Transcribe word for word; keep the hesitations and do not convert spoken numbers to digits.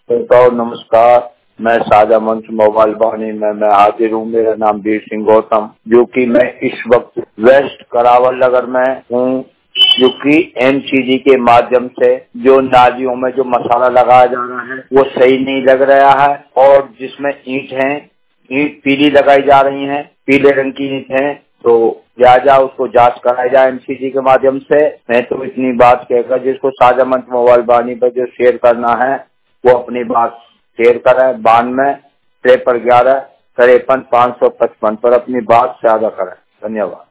तो नमस्कार, मैं साझा मंच मोबाइल वाहिनी में मैं हाजिर हूँ। मेरा नाम वीर सिंह गौतम, जो कि मैं इस वक्त वेस्ट करावल नगर में हूँ, जो कि एमसीडी के माध्यम से जो नालियों में जो मसाला लगाया जा रहा है वो सही नहीं लग रहा है। और जिसमें ईंट है, ईंट पीली लगाई जा रही है, पीले रंग की ईंट है, तो लिहाजा उसको जांच कराई जाए एमसीडी के माध्यम से। मैं तो इतनी बात कहकर जिसको साझा मंच मोबाइल वाहिनी पर जो शेयर करना है वो अपनी बात शेयर करें। बानवे तिरपन ग्यारह तिरपन पाँच सौ पचपन पर अपनी बात साझा करें। धन्यवाद।